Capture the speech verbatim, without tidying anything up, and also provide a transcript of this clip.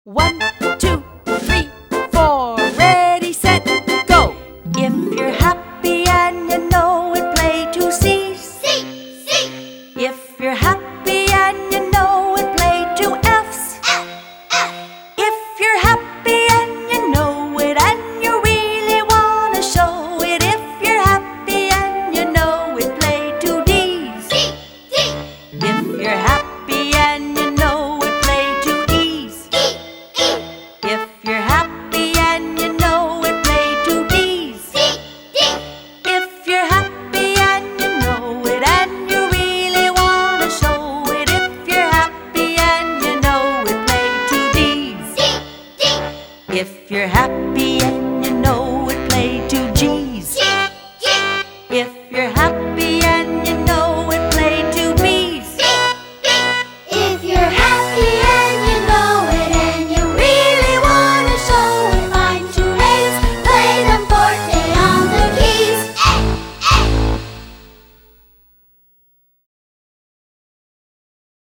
One, two, three, four, ready, set, go! If you're happy and you know it, play two C's. C, C. If you're happy and you know it, play two F's. F, F. If you're happy and you know it and you really wanna show it, if you're happy and you know it, play two D's. D, D. If you're happy and you know it, play two E's. E, E. If you're happy and you know it, play two D's. D, D. If you're happy and you know it and you really wanna show it, if you're happy and you know it, play two D's. D, D. If you're happy